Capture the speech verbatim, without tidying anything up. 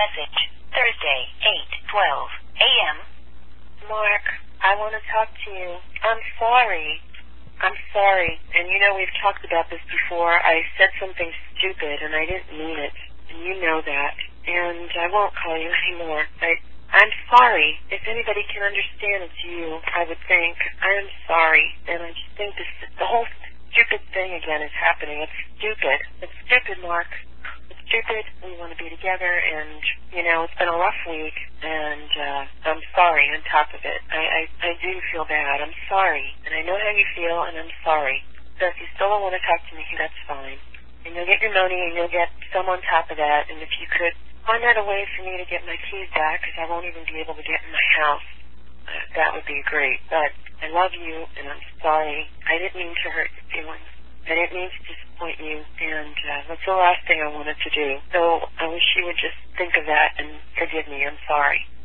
message. Thursday, eight twelve a.m. Mark, I want to talk to you. I'm sorry. I'm sorry. And you know, we've talked about this before. I said something stupid, and I didn't mean it. And you know that. And I won't call you anymore. I, I'm sorry. If anybody can understand, it's you, I would think. I am sorry. And I just think this, the whole stupid thing again is happening. It's stupid. It's stupid, Mark. It's stupid. We want to be together, and, you know, it's been a rough week, and uh, I'm sorry on top of it. I, I, I do feel bad. I'm sorry. And I know how you feel, and I'm sorry. So if you still don't want to talk to me, that's fine. And you'll get your money, and you'll get some on top of that, and if you could find out a way for me to get my keys back, because I won't even be able to get in my house, uh, that would be great. But I love you, and I'm sorry. I didn't mean to hurt your feelings. I didn't mean to disappoint you, and uh, that's the last thing I wanted to do. So I wish you would just think of that and forgive me. I'm sorry.